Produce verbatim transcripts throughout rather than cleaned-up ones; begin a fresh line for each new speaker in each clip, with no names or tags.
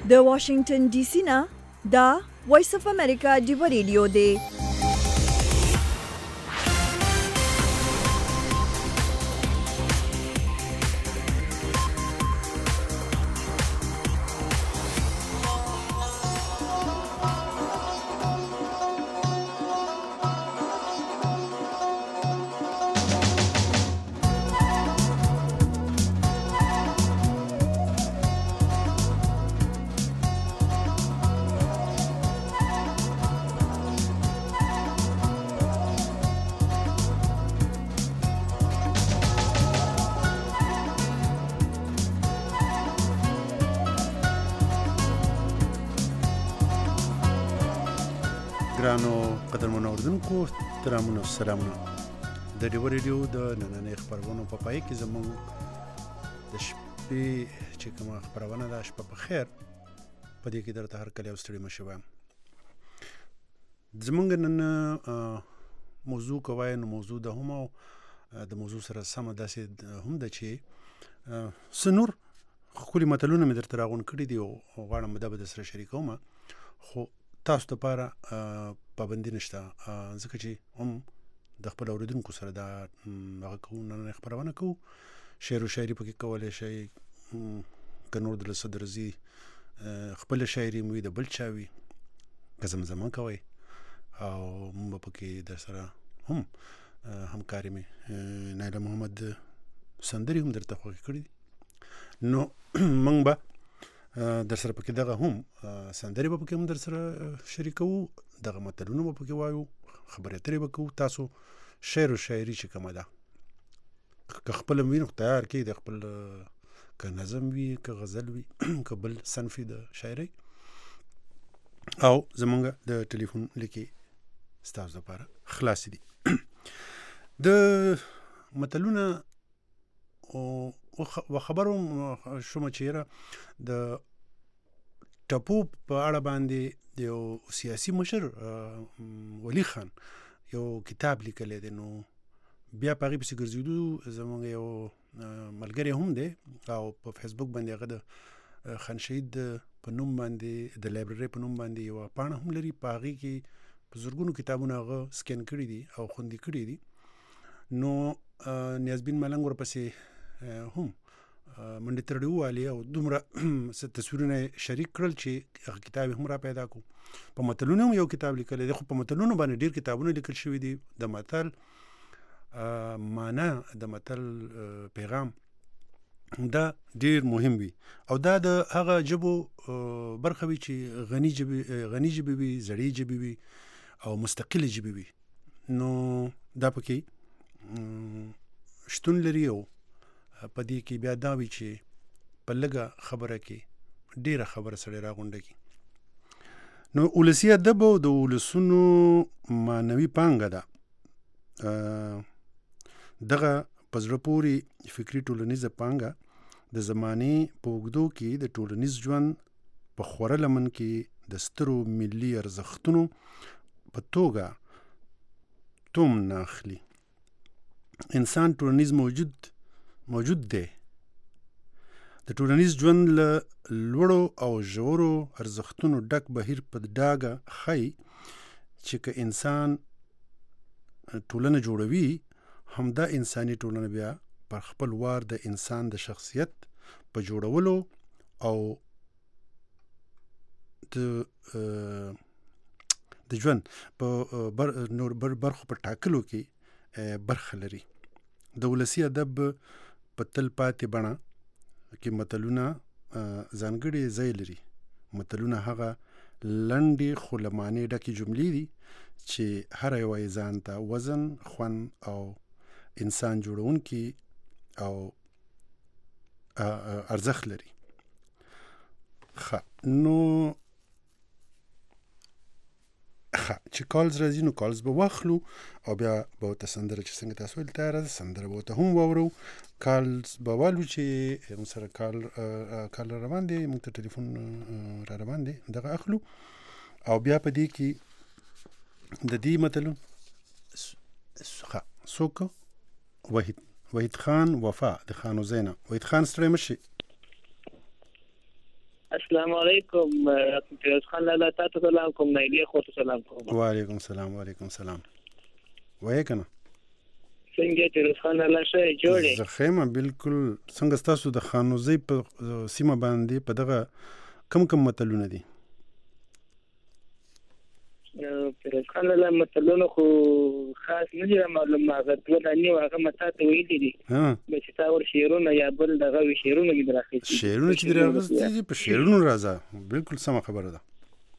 د واشنگټن ډي سي نه دا وایس اف امریکا دی ریډیو دی.
ګرانو قدرمنو اوردونکو ترامونو سلامونه. د ډیو ریډیو د نننۍ خبرونو په پای کې زموږ د شپې چې کومه خبرونه ده شپه په خیر په دې کې درته هر کله ستړي مشو وایم. زموږ نن موضوع کوي نو موضوع د هم د موضوع سره سم داسې هم ده چې سنور خولي متلونه مې درته راغون کړي دي او غواړم دا به د سره شریکوم، خو تاسو ته لپاره پابندي نشته ځکه چې هم د خپل اوریدونکو سره دا هغه کوو نن خبرونه کوو. شعر او شاعري پکې کولای شي که نور د صدرزي خپل شاعري مو د بل چا وي که زمزمه کوي او موږ پکې در سره هم همکاري مې نایله محمد سندري هم درته خوښ کړي نو موږ به در سره پکې دغه هم سندري به پکې هم در سره شریکو، دغه متلونه به پکې وایو، خبرې اترې به کوو. تاسو شعر او شاعري چې کومه ده که خپل وي نو تیار کړئ، د خپل که نظم وي که غزل وي که بل صنفي د شاعري، او زمونږ د ټلیفون لیکې ستاسو لپاره خلاص دي. د متلونه او خبرو شوم چې د ټپو په اړه باندې یو سیاسي مشر ولی خان یو کتاب لیکلی دی، نو بیا په هغې پسې ګرځېدو. زموږ یو ملګری هم دی او په فیسبوک باندې هغه د خان شهید په نوم باندې د لایبرري په نوم باندې یوه پاڼه هم لري، په هغې کې په زرګونو کتابونه هغه سکین کړي دي او خوندي کړي دي. نو نیازبین ملنګ ورپسې هم منډې ترړې ووالي او دومره څه تصویرونه شریک کړل چې هغه کتاب هم را پیدا کړو. په متلونو هم یو کتاب لیکلی دی، خو په متلونو باندې ډېر کتابونه لیکل شوي دي. د متل معنا، د متل پیغام دا ډېر مهم وي او دا د هغه ژبو برخه وي چې غني ژبې غني ژبې وي، زړې ژبې وي او مستقلې ژبې وي. نو دا پکې شتون لري او په دې کې بیا دا وي چې په لږه خبره کې ډېره خبره سړی راغونډه کړي. نو ولسي ادب د ولسونو معنوي پانګه ده. دغه په زړه پورې فکري ټولنیزه پانګه د زمانې په اوږدو کې د ټولنیز ژوند په خوره لمن کې د سترو ملي ارزښتونو په توګه توم نه اخلي. انسان ټولنیز موجود موجود دی. د ټولنیز ژوند له لوړو او ژورو ارزښتونو ډک بهیر په ډاګه ښیي چې که انسان ټولنه جوړوي، همدا انساني ټولنه بیا پر خپل وار د انسان د شخصیت په جوړولو او د د ژوند په بر نور بر برخو په ټاکلو کې برخه لري. د ولسي ادب په تل پاتې بڼه کې متلونه ځانګړي ځای لري. متلونه هغه لنډې خو له معنې ډکې جملې دي چې هر یوه یې ځان ته وزن، خوند او انسان جوړونکي او ارزښت لري. ښه نو ښه چې کالز راځي نو کالز به واخلو او بیا به ورته سندره چې څنګه تاسو ویل تیاره ده سندره به ورته هم واورو. کالز به والو چې موږ سره کال کال را روان دی، موږ ته ټلیفون را روان دی، دغه اخلو او بیا په دې کې د دې متلون ښه څوک وحید وحید خان وفا د خانو زینه. وحید خان ستړی مشي.
السلام علیکم فیروز خان لالا تاسو سلام کوم نایلی خو ته سلام کوم.
وعلیکم السلام وعلیکم السلام. وای کنه
څنګه فیروز خان لالا شې جوړې؟
زه خیمه بالکل څنګه تاسو د خانوزي په سیمه باندې په دغه کم کم متلونه دي؟
فیروز خان لالا متلونه خو خاص نه دي معلومه، هغه دوه دانی هغه متا ته ویلي دي چې تا ور شعرونه یا بل دغه شعرونه مې راخېستي.
شعرونه چې راغستي په شعرونو راځه، بالکل سم خبره ده.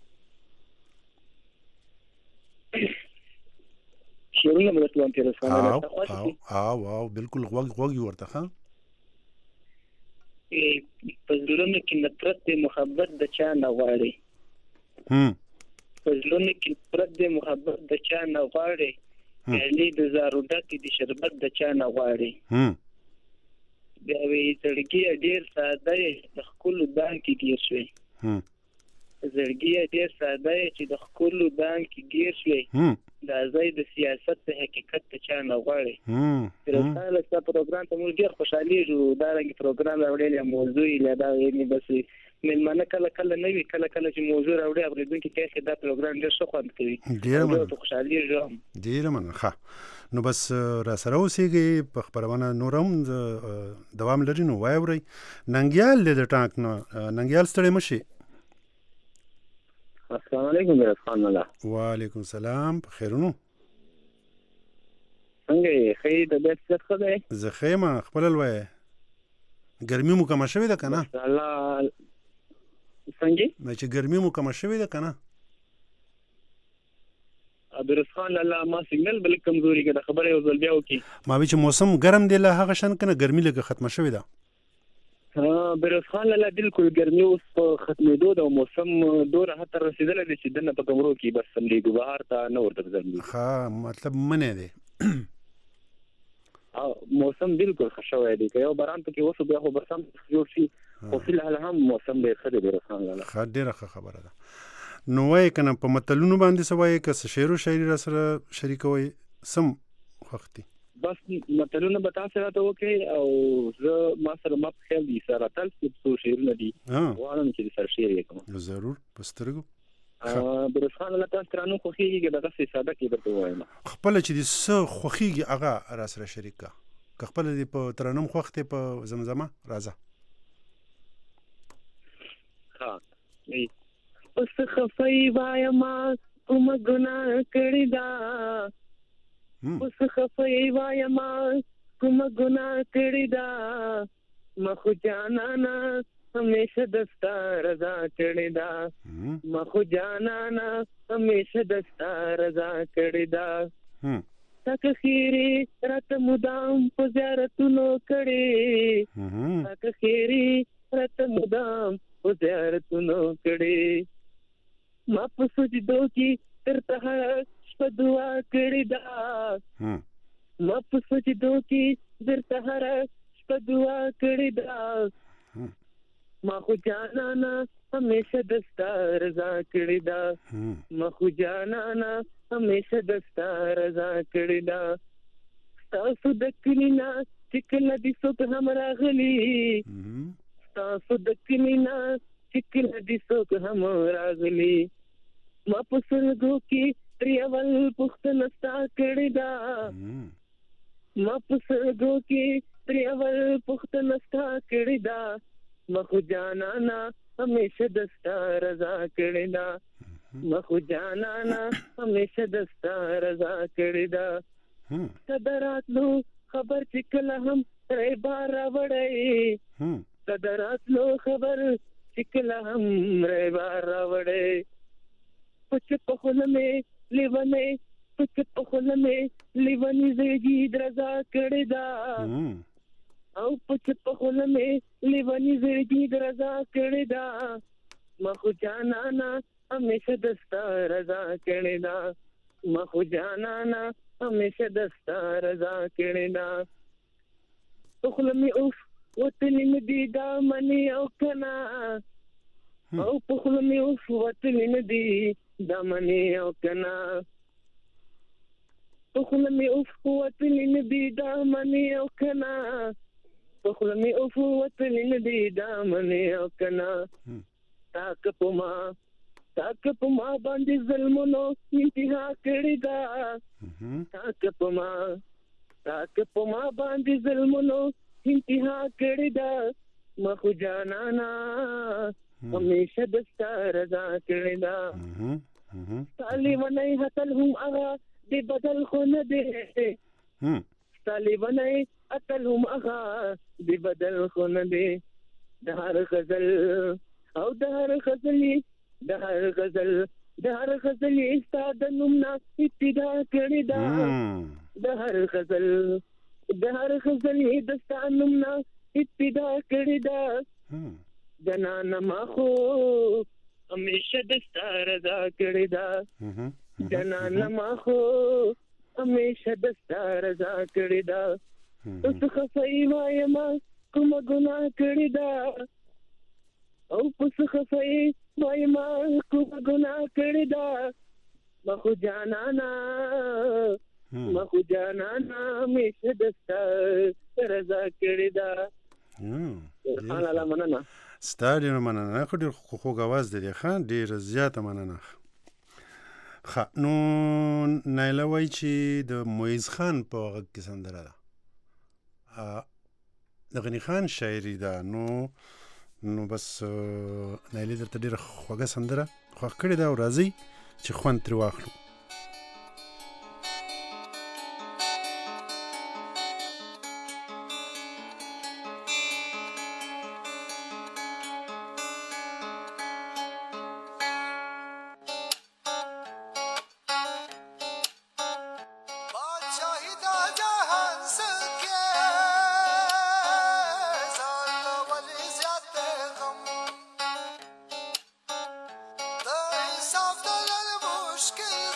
شعرونه مې تاسو ته رسوم.
او او او بالکل غوږ غوږ ورته ښه.
په زړونو کې نفرت د محبت د چا نه غواړي.
هم
په زړونو کې نفرت د محبت د چا نه غواړي. علي د زارو ډکې د شربت د چا نه غواړي.
هم
بیا وی زړګي ډېر ساده د خپل دان کې ګیر شوی.
هم
زړګي ډېر ساده چې د خپل دان کې ګیر شوی.
هم
دا ځای د سیاست د حقیقت ته چا نه غواړي.
هم
ترڅو څه پروګرام ته موږ ډېر خوشحالي جو دا رنګ پروګرام راوړل موضوع یې دا یې بس ملمنه کله کله نه وی کله کله چې موضوع راوړي اوریدونکو کې دا پروګرام ډېر ښه خوند کوي.
ډېر مننه.
خوشحالي جو
ډېر مننه. ښه نو بس را سره اوسېږي په خبرونه نورم دوام لري نو وای اوري ننګیال د ټانک نو ننګیال ستړي مشي.
السلام علیکم فیروز خان لالا.
وعلیکم السلام. په خیرونو
څنګه یې؟ خې د دې څه خبره؟
زه خیمه خپل لوي ګرمي مو کم شوې ده کنه؟
الله څنګه؟
نه چې ګرمي مو کم شوې ده کنه؟
فیروز خان لالا ما سیګنل بل کمزوري کې د خبره یو ځل بیا وکي.
ما وی چې موسم ګرم دی له هغه شان کنه ګرمي لګه ختمه شوې ده.
ها فیروز خان لالا بالکل ګرمي اوس ختمېدو د موسم دوره هتر رسیدل دي چې دنه په کمرو کې بس سملي بهار ته نه ورته ځم.
ها مطلب منه دی.
موسم بالکل خوشاوي دي که یو باران ته کې اوس بیا خو برسام جوړ شي خو فل حال هم موسم ډېر ښه دی فیروز خان لالا.
ښه ډېره خبره ده. نو وای کنه په متلونو باندې سوای که شعر او شاعري را سره شریکوي سم وختي
بس متلونه به تاسو راته وکي او زه ما سره ما په خیال دي سره تل څه شعرونه دي غواړم چې سره شعر وکم.
ضرور پسترګو.
فیروز خان لالا تاسو ترانو خوخيږي دغه څه ساده کې درته وایم.
خپل چې د څه خوخيږي هغه را سره شریکا خپل دی په ترانم خوخته په زمزمه راځه.
ها اوس خفای وایم کوم ګناه کړی دا. اوس خفای وایم کوم ګناه کړی دا. مخ جانانا همیشه دستا رضا کړی دا. مخ جانانا همیشه دستا رضا کړی دا. تک خیری رات مدام په زیارتونو کړی. تک خیری رات مدام په زیارتونو کړی. ما په سجدو کې تر ته شپه دعا کړې ده. ما په سجدو کې تر ته شپه دعا کړې ده. ما خو جانانا همیشه دستا رضا کړې ده. ما خو جانانا همیشه دستا رضا کړې ده. تاسو د کلینا چې کله دې څوک هم راغلي. تاسو د کلینا چې کله دې څوک هم راغلي. ما په سرګو کې پریول پښتنه ستا کړی دا. ما په سرګو کې پریول پښتنه ستا کړی دا. ما خو جانانا همیشه دستا رضا کړی دا. ما خو جانانا همیشه دستا رضا کړی دا. صدراتلو خبر چې کله هم ری بار راوړی. صدراتلو خبر چې کله هم ری بار راوړی. پچ په خله مې لیونې پچ په خله مې لیونې زړګي درزا کړی دا. او پچ په خله مې لیونې زړګي درزا کړی دا. ما خو جانانا همیشه دستا رضا کړی دا. ما خو جانانا همیشه دستا رضا کړی دا. په خله مې اوف وتلې مې دي دا منی او کنا. او په خله مې اوف وتلې مې دي دا منی او کنا. په خله مې اوف وتلې مې دي دا منی او کنا. په خله مې اوف وتلې مې دي دا منی او کنا. تاک پما تاک پما باندې ظلمونو انتها کړی دا تاک پما تاک پما باندې ظلمونو انتها کړی دا مخو جانانا همیشه دستا رضا کړی دا طالبانای هتل هم هغه دی بدل خو نه دی طالبانای هتل هم هغه دی بدل خو نه دی د هر غزل او د هر غزل د هر غزل د هر غزل استاد نومنا ابتدا کړی دا د هر غزل د هر غزل د استاد نومنا ابتدا کړی دا جنان ما خو همیشه دستا رضا کړی دا جنان ما خو همیشه دستا رضا کړی دا اوس خفای وایم کوم ګناه کړی دا او پس خفای وایم کوم ګناه کړی دا مخو جانانا مخو جانانا همیشه دستا رضا کړی دا خان الله مننه
ستاره مننه خو ډیر خوږ आवाज دی خان ډیر زیاته مننه خ نو نایله وای چې د مویز خان په غږ کې سندره ده د غنی خان شاعري ده نو نو بس نایله درته ډیر خوږه سندره خوښ کړې ده او راځي چې خوند تر واخلو
Mushkil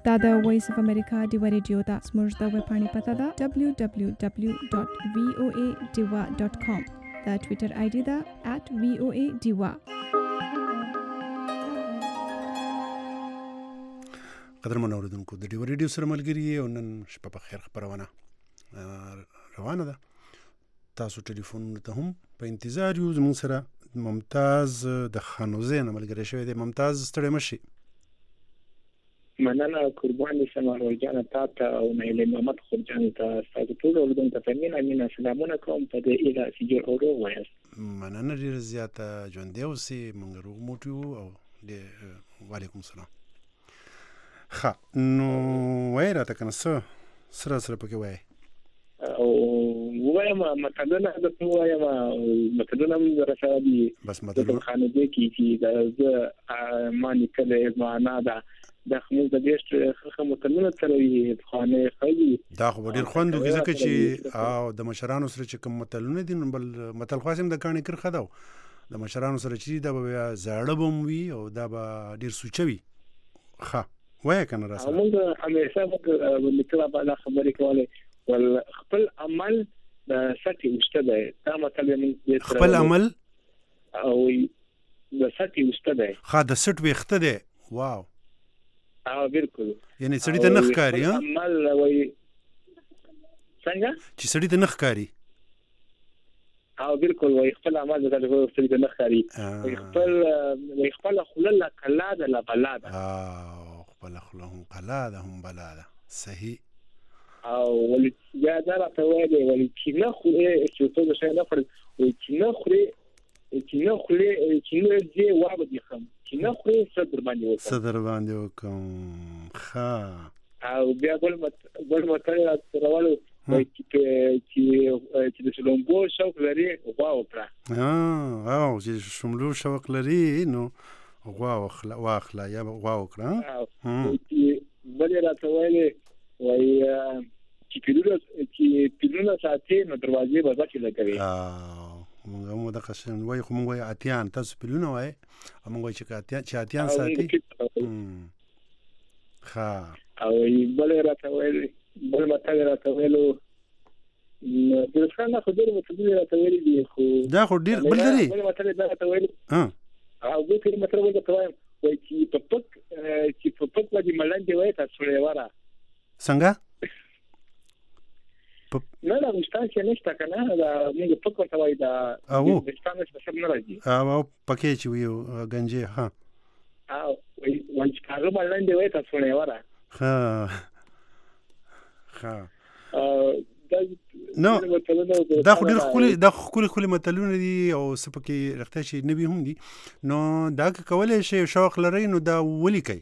دا د وایس اف امریکا ډیوا ریډیو ده. زموږ د ویبپاڼې پته ده دبلیو دبلیو دبلیو ډاټ وی او ای ډیوا ډاټ کام. د ټویټر آی ډي ده ات وی او ای ډیوا.
قدرمن اوریدونکو د ډیوا ریډیو سره ملګري او نن شپه په خیر خبرونه روانه ده. تاسو ټلیفون ته هم په انتظار یو. زموږ سره ممتاز د خانوزې نه ملګری شوی دی. ممتاز ستړی مشي.
مننه قربان شم روجانه تاته او نیلې محمد خورجان ته تاسو ټول اوریدونکو ته مینا مینا سلامونه کوم په دې اله سجور اورو وایس.
مننه ډیر زیاته ژوند دی اوسې مونږ روغ موټو او وعلیکم السلام. ښه نو وای راته کنه څه سره سره پکې وای
او وایم متدنه د وایم متدنه درسه دي
بس متدنه
خانه دې کی چې د مانی کله معنا ده د خمس د بیشت خخه متدنه ترې خانه خېږي.
دا خو ډیر خوندو کې ځکه چې او د مشرانو سره چې کوم متلونه دي نو بل متل خاصم د کاني کر خداو د مشرانو سره چې دا به زړه بم وي او دا به ډیر سوچوي. ښه وای کنه راځه
موږ همیشه موږ نکړه په خبرې کوله ول خپل عمل د سټي وشته ده. دا مطلب موږ
خپل عمل
او د سټي وشته ده.
ښه د سټ وخته ده. واو
اه بالکل.
یعنی سړی ته نخ کاری ها
عمل وای څنګه
چې سړی ته نخ کاری.
اه بالکل وای خپل عمل د سړی ته نخ کاری. وای خپل وای خپل خلل کلا ده لا بلاده.
اه خپل خلهم قلا ده هم بلاده. صحیح.
او ولې یا دا راته وایي ولې چې نه خو چې څه څه نه فرض وي چې نه خوري چې نه خوري چې نه دې وابه دي خم چې نه خوري صدر باندې وکم
صدر باندې وکم. ښه
او بیا بل مت بل متل راولو چې چې چې د شلومبو شوق لري غوا وکړه.
ها او چې شملو شوق لري نو غوا واخلا واخلا یا غوا وکړه.
چې بل راته وایي وای چې پیلونه چې پیلونه ساتي نو دروازې به ځکه لګوي.
اه موږ مو د قسم وای خو موږ اتیان تاسو پیلونه وای موږ وای چې اتیان چې اتیان ساتي. ښه
او بل راته وایي بل متل راته ویلو د څنګه خو ډېر متل راته ویلي دي خو
دا خو ډېر بل دی.
بل متل راته ویلو ها او د کلمه متل راته وایم وای چې په پک چې په پک باندې ملنډي وای تاسو لري
څنګه
نه دا مشتان چې نشته کنه دا موږ په کوم ځای دا مشتان څه څه نه راځي
او پکې چې ویو گنجي. ها
او وای چې هغه باندې وای تاسو نه وره.
ها ها
دا
نو دا خو ډېر خولي دا خولي خولي متلونه دي او سپکې رښتیا چې نبی هم دي. نو دا کولای شي شوق لري نو دا ولي کوي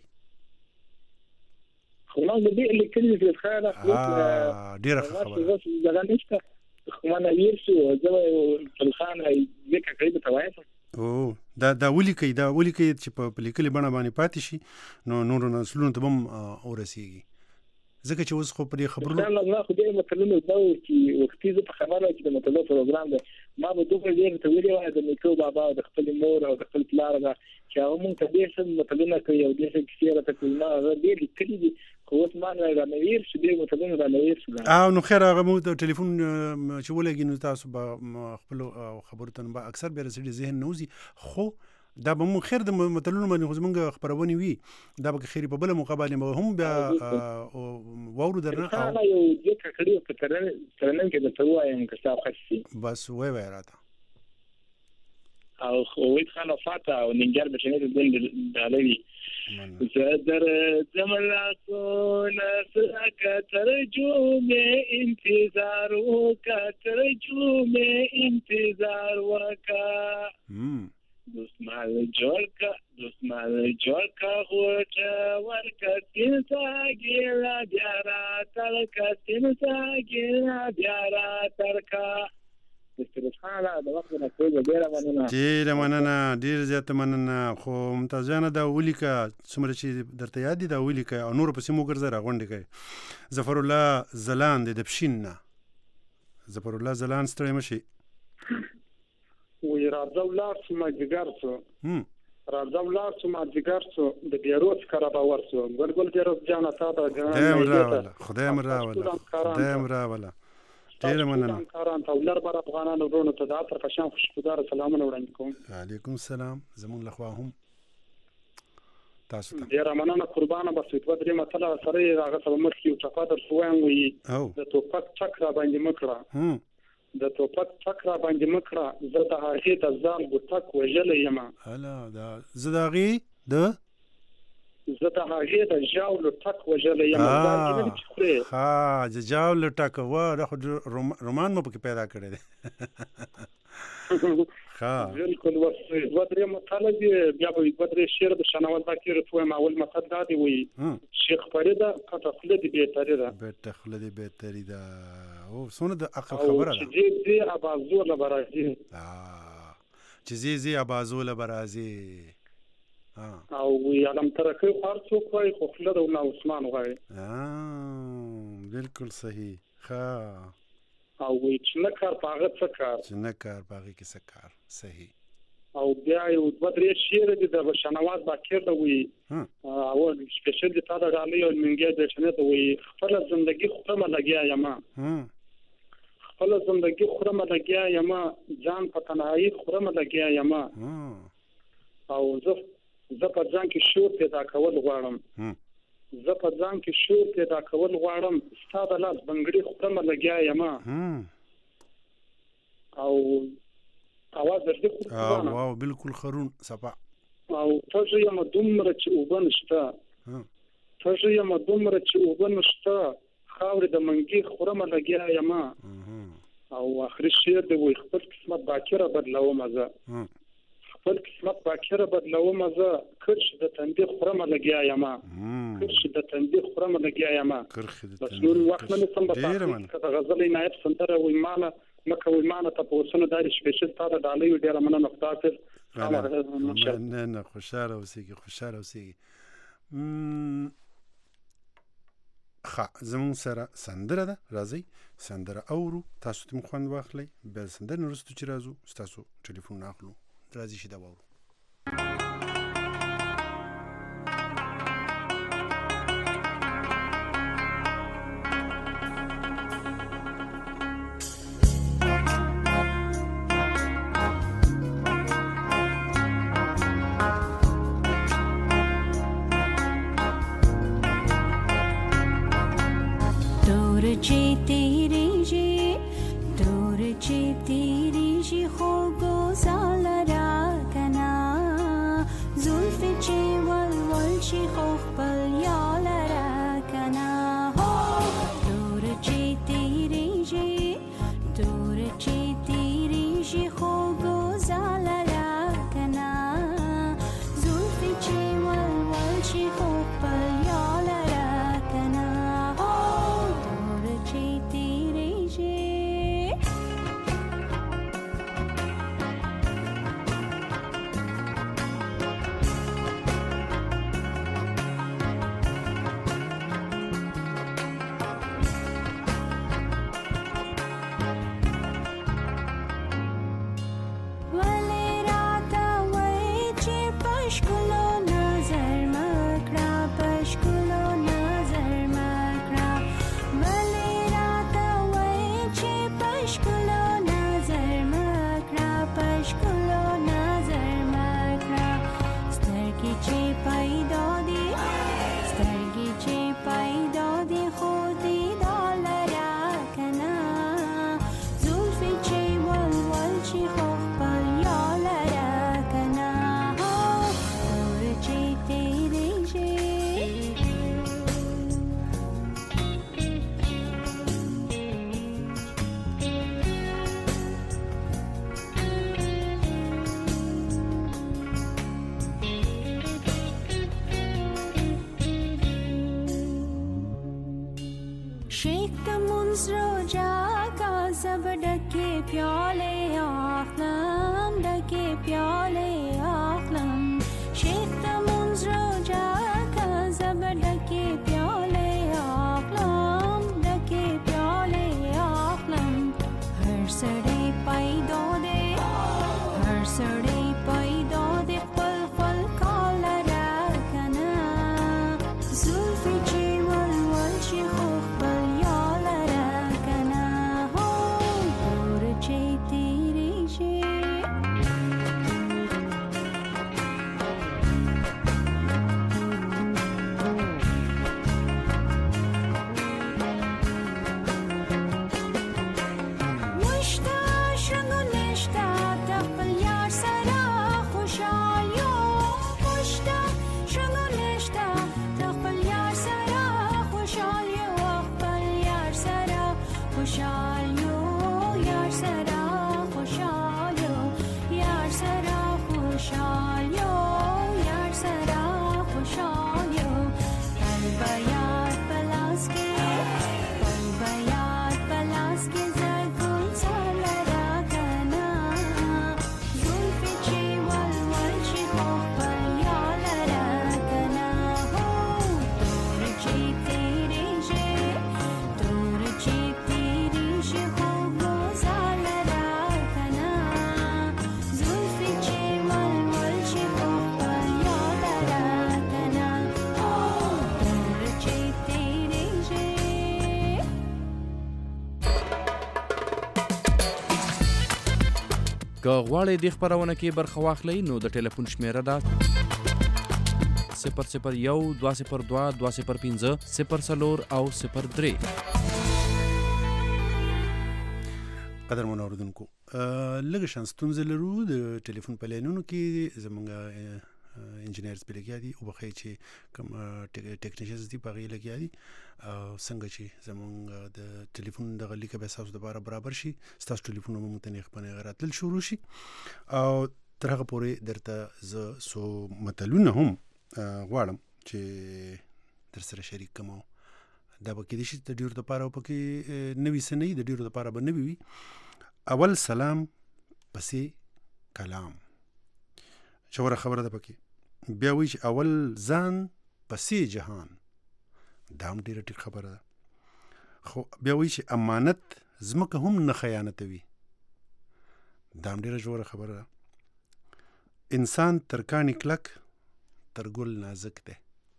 خلاص دې لیکلي چې خاله
اه ډیره خبره
دا نشته خو ما نه ویرسو زه په خانه دې کې ته وایم
او دا دا ولي کوي دا ولي کوي چې په لیکلي بڼه باندې پاتې شي نو نور نسلونو ته هم اورسيږي. ځکه چې اوس خو په خبرو
دا نه خو دې متلونه دا چې وختي زه په خبره چې د متلو پروګرام ده ما به دوه ډیر ته ویلي وای د میکو بابا د خپل مور او د خپل پلار دا چې هغه مونږ ته دې څه متلونه کوي او دې څه کیسې راته کوي ما دې لیکلي دي خو اوس ما نه راویر شو دې متلونه راویر شو.
او نو خیر هغه مو د ټلیفون چې ولګي نو تاسو به خپل خبرو ته به اکثر به رسېږي ذهن نوزي خو دا به مو خیر د متلونو باندې خو زمونږ خبرونه وي دا به خیر په بل مقابله به هم بیا وورو درنه
او یو دې کړي په ترنه ترنه کې د توایم که تاسو خاصي
بس وای وای راته
او خو وې خانه فاته او ننګر به شنه د دالوي زدر زملا کو نسک ترجمه انتظار وکا ترجمه انتظار وکا دسمال جوړکا دسمال جوړکا هوټه ورکا تینسا ګیلا بیارا تلکا تینسا ګیلا بیارا ترکا استرخاله د وخت نه کوي ډیره مننه
ډیره مننه ډیر زیات مننه. خو ممتازانه دا ولیکا څومره چې درته یاد دي دا ولیکا او نور په سیمو ګرځه راغونډه کوي. ظفر الله زلان د دبشین نه ظفر الله زلان ستړی مشي
وی راځو لار سم جګر څو راځم لار څو ما دیګر څو د بیروز کار به ورسو ګل بیروز جان تا دا
خدای مراوله خدای مراوله خدای مراوله ډیر مننه
کاران ته ولر بر افغانانو ورونو ته د اثر فشان خوشبودار سلامونه وړاندې کوم
علیکم السلام زمون لخوا هم تاسو ته
ډیر مننه قربانه بس په دې مطلب سره هغه سبا مخ یو چفادر شوم وي د توپک چکر باندې مکړه
هم
د توپک چکر باندې مکړه زه د هغه د ځان ګټک وجلې یم
هلا دا زداغي د
زه د هغه د جاول ټک وجلې یم
ها د جاول ټک و رومان مو پکې پیدا کړی دی ها
بالکل وسه ودرې مطلب بیا به ودرې شعر د شنوال باکر ته ما اول مطلب دا دی وی شیخ فرید قطه خلد به تریدا
به تخلد به تریدا او سونه د عقل خبره ده
چې دې ابازو له برازي
اه چې زی ابازو له برازي
او وی علم ترکه خارڅو کوي خو خلد او عثمان غوي
اه بالکل صحیح ها
او وی چې نه کار پاغه څه کار
چې نه کار پاغه کې څه کار صحیح
او بیا یو د بدرې شعر د شنواز باکر د وی او سپیشل د تا د غالي او منګي د شنه د وی خپل ژوندۍ خرمه لګیا یما خپل ژوندۍ خرمه لګیا یما ځان په تنهایی خرمه لګیا یما او زه زه په ځان کې شور پیدا کول غواړم زه په ځان کې شور پیدا کول غواړم ستاسو لاس بنګړي خرمه لګیا یما او اواز درته
خو واو بالکل خرون صفا
او تاسو یم دومره چې وبن شته تاسو یم دومره چې وبن شته خاور د منګي خرمه لګیا یما او اخر شعر دی وي خپل قسمت باکره بدلو مزه خپل قسمت باکره بدلو مزه کرش د تندې خرمه لګیا یما کرش د تندې خرمه لګیا یما
کرخ د
تندې نور وخت نه سم په غزل نایب سنتر وي مالا مکه وي مانه ته وسنه دای سپیشل تا د ډالۍ ډیره مننه خدای
نه نه خوشاله اوسېږي خوشاله اوسېږي ښه زموږ سره سندره ده راځئ سندره اورو تاسو ته خوند واخلئ بیا سندره نه وروسته چې راځو ستاسو ټلیفون اخلو راځئ چې دا واورو
سړی پیدا دی هر سړی پیدا دی خپل خپل که غواړئ دې خپرونه کې برخه واخلئ نو د ټلیفون شمیره ده صفر صفر یو دوه صفر دوه دوه صفر پنځه صفر څلور او صفر درې.
قدرمنو اورېدونکو لږ شان ستونزه لرو د ټلیفون په لاینونو کې زموږ انجینرز پې لګیا دي وبخئ چې کوم ټیکنیشنز دي په هغې لګیا دي او څنګه چې زموږ د ټلیفون دغه لیکه بیا ستاسو دپاره برابر شي ستاسو ټلیفون به موږ ته نیغ په نیغه راتلل شروع شي او تر هغه پورې درته زه څو متلونه هم غواړم چې در سره شریک کړم دا به کېدای شي د ډېرو دپاره پکې نوي څه نه وي د ډېرو دپاره به نوي وي. اول سلام پسې کلام ژوره خبره ده پکې. بیا وایي چې اول ځان پسې جهان دا هم ډېره ټیک خبره ده. خو بیا وایي چې امانت ځمکه هم نه خیانتوي دا هم ډېره ژوره خبره ده. انسان تر کاڼي کلک تر ګل نازک دی.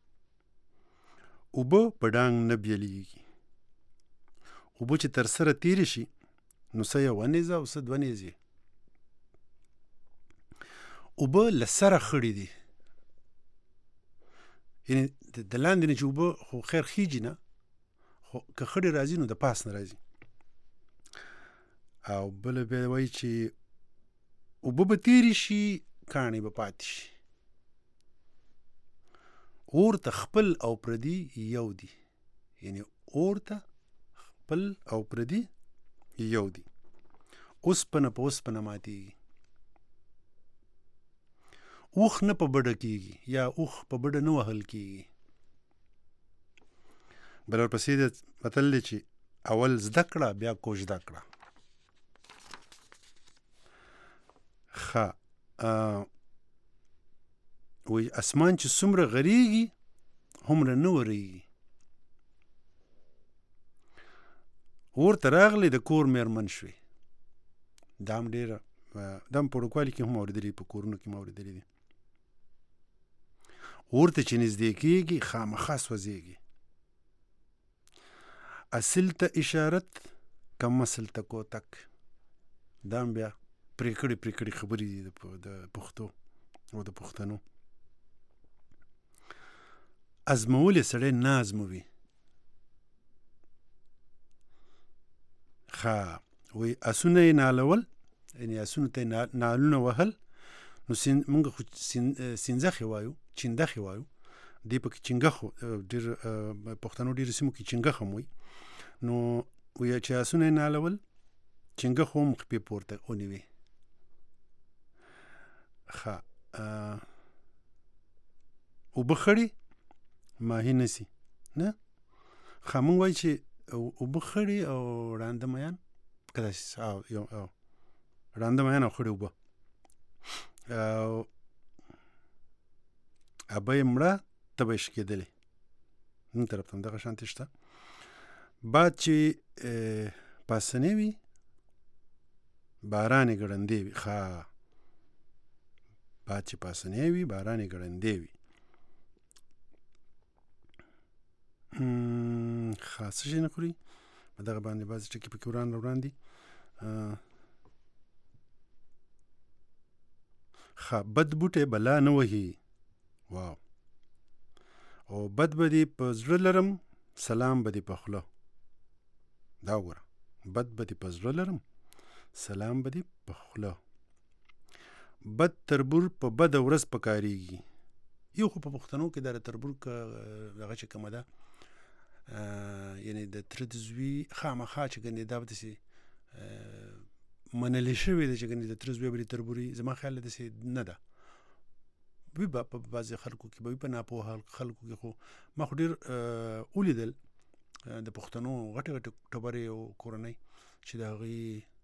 اوبه په ډانګ نه بیلیږي. اوبه چې تر سره تیرې شي نو څه یوه نیزه او څه دوه نیزې. اوبه له سره خړې دي یعنې د لاندې نه چې اوبه خو خیر خیجي نه خو که خړې راځي نو د پاس نه راځي. او بله بیا وایي چې اوبه به تیرې شي کاڼې به پاتې شي. اور ته خپل او پردي یو دي یعنې اور ته خپل او پردي یو دي. اوسپنه په اوسپنه ماتېږي. اوښ نه په بډه کېږي یا اوښ په بډه نه وهل کېږي. بل ورپسې د متل دی چې اول زده کړه بیا کوژده کړه. ښه وایي اسمان چې څومره غریږي هومره نه ورېږي. اور ته راغلی د کور مېرمن شوې دا هم ډېره دا هم په وړوکوالي کې هم اورېدلي په کورونو کې هم اورېدلي دي. اور ته چې نږدې کېږي خامخا سوځېږي. اصل ته اشارت کم اصل ته کوتک دا هم بیا پرې کړې پرې کړې خبرې دي د پښتو او د پښتنو. ازمولې سړی نه ازموي. ښه وایي اسونه یې نالول یعنې اسونو ته یې نالونه وهل نو موږ خو سینځخې وایو چندخې وایو دې پکې چنګښ ډېر پښتنو ډېرو سیمو کې چنګښ هم وایي. نو وایي چې اسونه یې نالول چنګښ هم خپې پورته ونیوې. ښه اوبه خړې ماهي نسي نه. ښه موږ وایو چې اوبه خړې او ړانده میان که داسې ړانده میان او خړې اوبه او ابه یې مړه ته به یې شکېدلې. نن طرف ته هم دغه شانتې شته. باد چې پاسنی وي باران یې ګړندې وي. ښه باد چې پاسنی وي باران یې ګړندې وي. ښه څه شی نه خوري په دغه باندې بعضې ټکي پکې وران روان دي. ښه بد بوټی بلا نه وهي. واو. او بد به دې په زړه لرم سلام به دې په خوله. دا وګوره بد به دې په زړه لرم سلام به دې په خوله. بد تربور په بده ورځ پکارېږي. یو خو په پښتنو کې دا تربور دغه چې کومه ده یعنې د تره د زوی خامخا چې ګنې دا به داسې منلې شوې ده چې ګنې د تره زوی به دې تربوري. زما خیال داسې نه ده. وي به په بعضې خلکو کې به وي په ناپوهه خلکو کې خو ما خو ډېر ولیدل د پښتنو غټې غټې ټبرې او کورنۍ چې د هغوی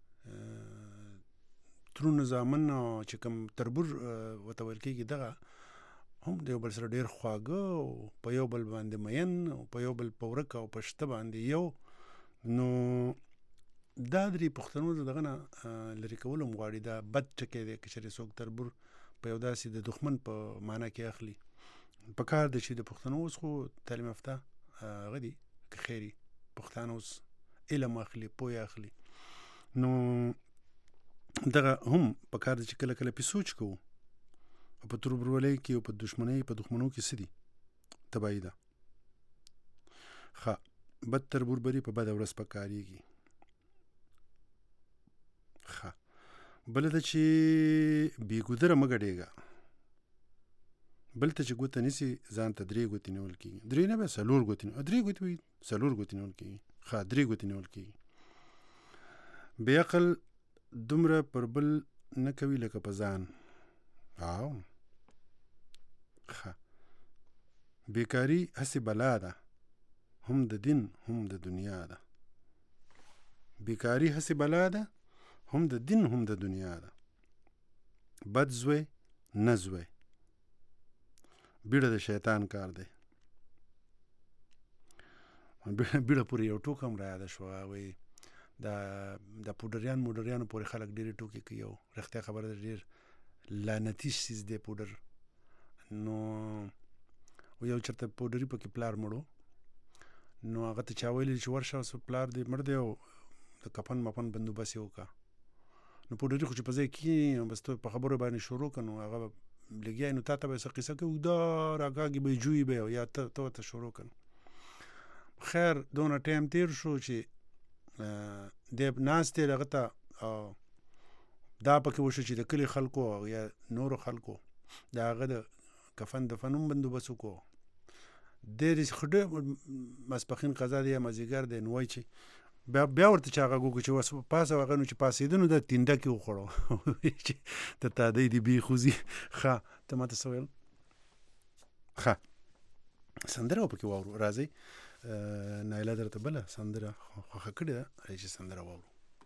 ترونه زامن چې کوم تربور ورته ویل کېږي دغه هم د یو بل سره ډېر خواږه او په یو بل باندې مین او په یو بل په ورکه او په شته باندې یو. نو دا درې پښتنو د دغه نه لرې کول هم غواړي. دا بد ټکی دی که چېرې څوک تربور په یو داسې د دښمن په معنا کې اخلي. په کار دی چې د پښتنو اوس خو تعلیم یافته هغه دي که خیري پښتانه اوس علم اخلي پوهه اخلي. نو دغه هم په کار چې کله کله پې سوچ کوو او په تربرولۍ کې او په دښمنۍ په دښمنو کې څه دي تباهي ده. ښه بد تربوربري په بده ورځ په کارېږي. ښه بله ده چې بې ګودره مه ګډېږه. بل ته چې ګوته نیسي ځان ته درې ګوتې نیول کېږي. درې نه بیا څلور ګوتې درې ګوتې وي څلور ګوتې نیول کېږي. ښه درې ګوتې نیول کېږي. بې عقل دومره پر بل نه کوي لکه په ځان. او ښه بیکاري هسې بلا ده هم د دین هم د دنیا ده. بیکاري هسې بلا ده هم د دین هم د دنیا ده. بد زوی نه زوی بیړه د شیطان کار دی. بیړه پورې یو ټوک هم را یاده شوه. وایي دا د پوډریان موډریانو پورې خلک ډېرې ټوکې کوي او رښتیا خبره ده ډېر لعنتي څیز دی پوډر. نو یو چېرته پوډري پکې پلار مړو نو هغه ته چا ویلي چې ورشه اوس پلار دې مړ دی او د کفن مفن بندوبست یې وکړه. نو پوډري خو چې په ځای کښېني بس ته په خبرو باندې شروع کړه نو هغه لګیا نو تا ته به څه قصه کوي اوږده راکاږي به یې جویي به یا ته ته ورته شروع کړه. خیر دونه ټایم تېر شو چې دی ناست دی هغه ته دا پکې وشو چې د کلي خلکو او یا نورو خلکو د هغه د کفن دفن هم بندوبست وکړو. دی داسې ښه ډېر ماسپښین قضا دی یا مازدیګر دی نو وایي چې بیا بیا ورته چې هغه وکړو چې پاسه هغه نو چې پاسېده نو دا تینډه کې وخوړو چې د تادی دې بې خوځي. ښه ته ما ته څه ویل؟ ښه سندره به پکې واورو. راځئ نایله درته بله سندره خوښه کړې ده راځئ چې سندره واورو.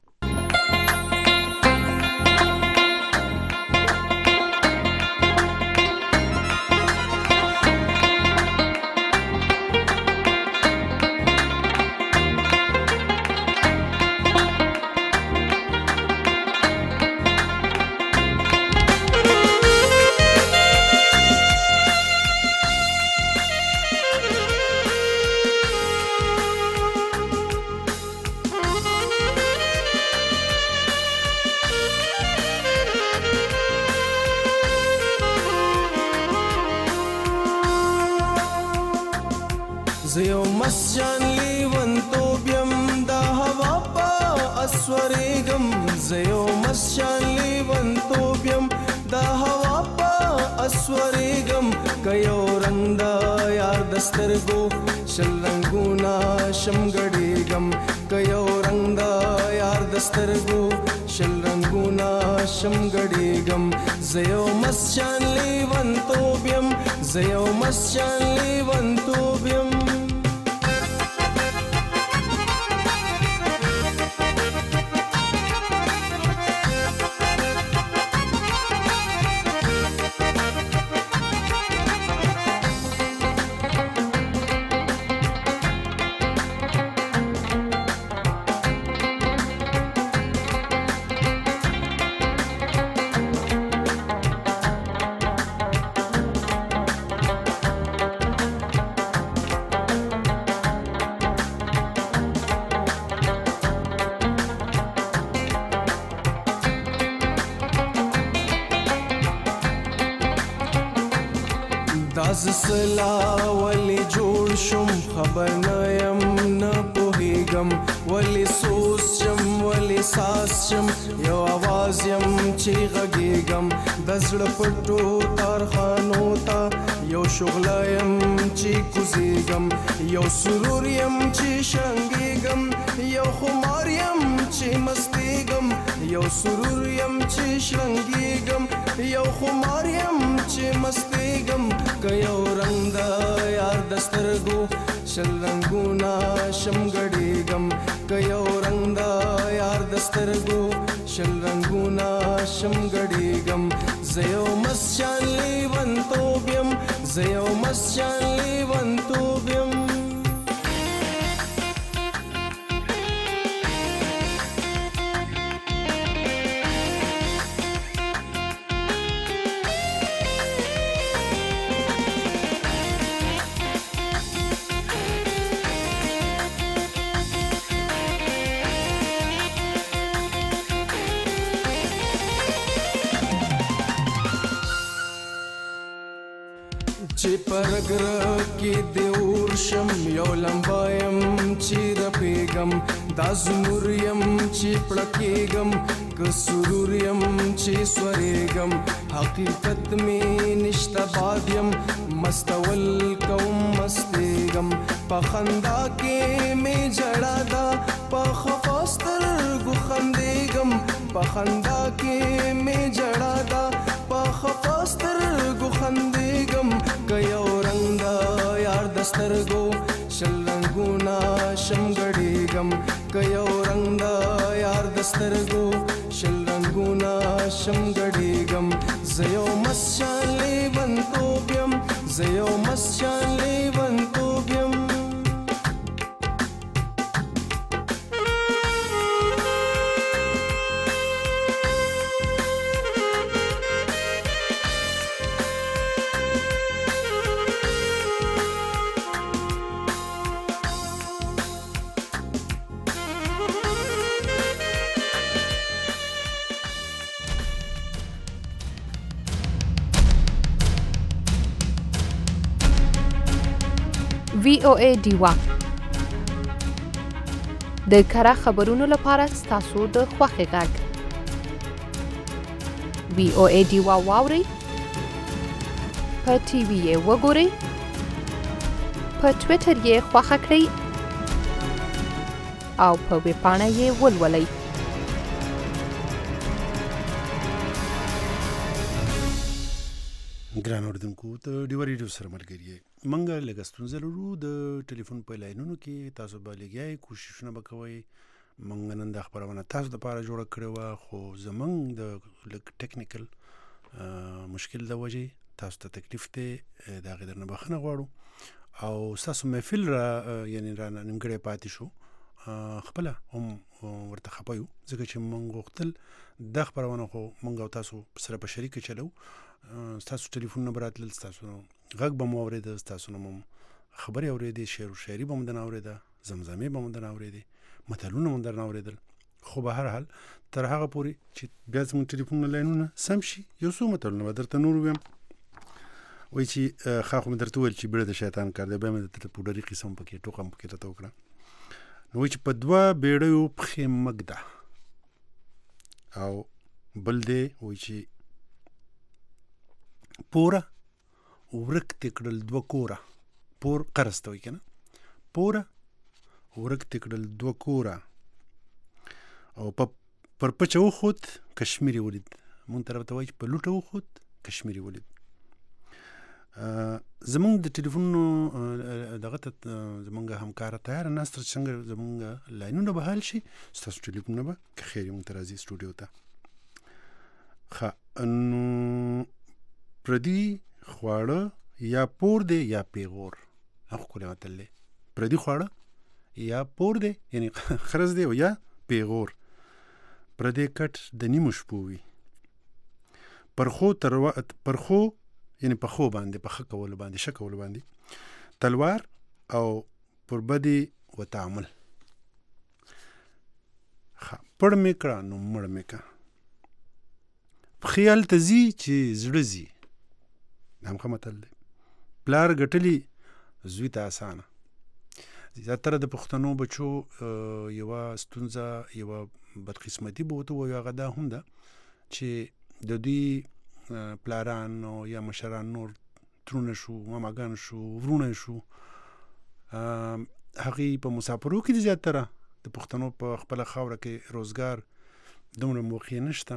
زیو مسجان لیونتوب یم دا هوا پا اسوریگم. زیو مسجان لیونتوب یم دا هوا پا اسوریگم. کیو رنگ دا یار دسترگو شل رنگونا شمگڑیگم. کیو رنگ دا یار دسترگو شل رنگونا شمگڑیگم. زیو مسجان لیونتوب یم زیو مسجان لیونتوب یم. داز سلا ولی جوړ شم خبر نه یم نه پوهیږم ولی سوس شم ولی ساس شم یو आवाज یم چې غږیږم د زړه پټو کارخانو ته یو شغل یم چې کوزیږم یو سرور یم چې شرنګیږم یو خمار یم چې مستیږم یو سرور یم چې شرنګیږم یو خمار یم چې مستیږم. که یو رنگ دا یار دسترګو شل رنگونا شمګړیږم. که یو رنگ دا یار دسترګو شل رنگونا شمګړیږم. زه یو مسجان لیونتوب یم زه یو مسجان لیونتوب یم. چې پرګر کې د اورشم یو لمبایم چې رپېګم دا زموریم چې پړکېګم که سروریم چې سورېګم حقیقت مې نشته بادیم مستول کوم مستېګم په خندا کې مې جړا ده په خفا سترګو خندېږم په خندا کې مې جړا ده په خفا سترګو خندېږم که یو رنګ د یار د سترګو شل رنګونه شم ګډېږم که یو رنګ د یار د سترګو شل رنګونه شم ګډېږم زه یو مست شان لیونتوب یم زه یو مست شان لیونتوب یم
وی او ای ډیوا د کره خبرونو لپاره ستاسو د خوښې غږ وی او ای ډیوا واورئ په ټي وي یې وګورئ په ټویټر یې خوښه کړئ او په ویبپاڼه یې ولولئ
ګران اوریدونکو ته ډیوا ریډیو سره ملګری یې منګه لږ ستونزه لرو د ټلیفون په لاینونو کې تاسو به لګیای کوششونه به کوئ منګ نن د خبرونه تاسو لپاره جوړه کړې وه خو زمونږ د لږ ټیکنیکل مشکل د وجې تاسو ته تکلیف دی د هغې درنه بخښنه غواړو او ستاسو محفل را یعنې را نیمګړی پاتې شو خپله هم ورته خفه یو ځکه چې موږ غوښتل دا خبرونه خو موږ او تاسو سره په شریکه چلو ستاسو ټلیفونونه به راتلل ستاسو غږ به مو اورېده ستاسو نه مو خبرې اورېدې شعر و شاعري به مو درنه اورېده زمزمې به مو درنه اورېدې متلونه مو درنه اورېدل خو به هر حال تر هغه پورې چې بیا زموږ ټلیفونونه لاینونه سم شي یو څو متلونه به درته نور ووایم وایي چې ښه خو مې درته وویل چې بیړه د شیطان کار دی بیا مې درته پوډري قسم پکې ټوکه هم پکې راته وکړه نو وایي چې په دوه بیړیو پښې مږ ده او بل دی وایي چې پوره ورک تکړل دوه کوره پور قرض ته وایي که نه پوره ورک تکړل دوه کوره او په پر پچه وخوت کشمیري ولید مونږ طرف ته وایي چې په لوټه وخوت کشمیري ولید زمونږ د ټلیفونونو دغه ته زمونږ همکاره تیاره ناسته چې څنګه زمونږ لاینونه به حل شي ستاسو ټلیفونونه به که خیر مونږ ته راځي سټوډیو ته ښه نو پردي خواړه یا پور دی یا پیغور هغه ښکلی متل دی پردي خواړه یا پور دی یعنې خرڅ دی او یا پیغور پردی کټ د نیمو شپو وي پرخو تروا پرخو یعنې په خو باندې په ښه کولو باندې ښه کولو باندې تلوار او پر بدي و تعامل پړ مې کړه نو مړ مې کړه خیال ته ځي چې زړه ځي دا هم ښه متل دی پلار ګټلي زوی ته اسانه زیاتره د پښتنو بچو یوه ستونزه یوه بدقسمتي به ورته ووایو هغه دا هم ده چې د دوی پلاران یا مشران نور ترونه شو ماماګان شو ورونه شو هغې په مسافرو کې دي زیاتره د پښتنو په خپله خاوره کې روزګار دومره موقع نشته